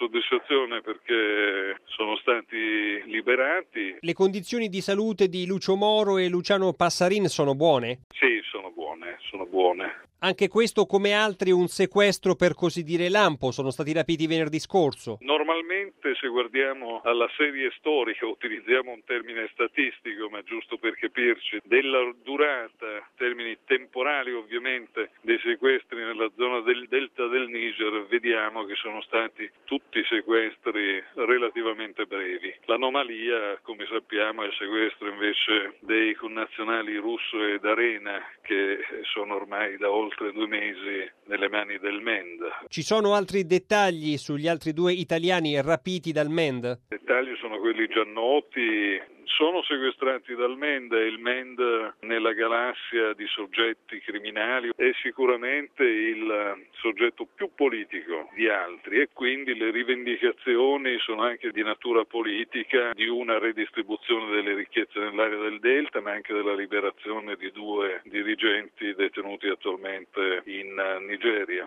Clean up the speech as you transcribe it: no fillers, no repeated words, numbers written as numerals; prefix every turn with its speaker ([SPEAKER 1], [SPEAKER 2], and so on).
[SPEAKER 1] soddisfazione perché sono stati liberati.
[SPEAKER 2] Le condizioni di salute di Lucio Moro e Luciano Passarin sono buone?
[SPEAKER 1] Sì, sono buone.
[SPEAKER 2] Anche questo, come altri, un sequestro per così dire lampo, sono stati rapiti venerdì scorso.
[SPEAKER 1] Normalmente, se guardiamo alla serie storica, utilizziamo un termine statistico, ma giusto per capirci, della durata, termini temporali ovviamente, dei sequestri nella zona del delta del Niger, vediamo che sono stati tutti sequestri relativamente brevi. L'anomalia, come sappiamo, è il sequestro invece dei connazionali Russo ed Arena, che sono ormai da oltre 2 mesi nelle mani del MEND.
[SPEAKER 2] Ci sono altri dettagli sugli altri 2 italiani rapiti dal MEND?
[SPEAKER 1] I dettagli sono quelli già noti. Sono sequestrati dal MEND e il MEND nella galassia di soggetti criminali è sicuramente il soggetto più politico di altri e quindi le rivendicazioni sono anche di natura politica, di una redistribuzione delle ricchezze nell'area del Delta, ma anche della liberazione di 2 dirigenti detenuti attualmente in Nigeria.